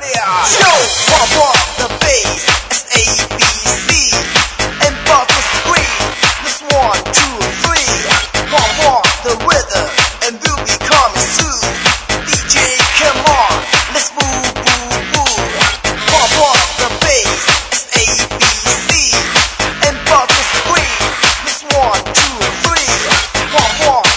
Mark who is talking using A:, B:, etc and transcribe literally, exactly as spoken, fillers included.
A: Yo, pump up the bass, it's A, B, C, and pump the screen. This one, two, three. Pump up the rhythm, and we'll be coming soon. D J, come on, let's move, move, move. Pump up the bass, it's A, B, C, and pump the screen. This one, two, three. Pump up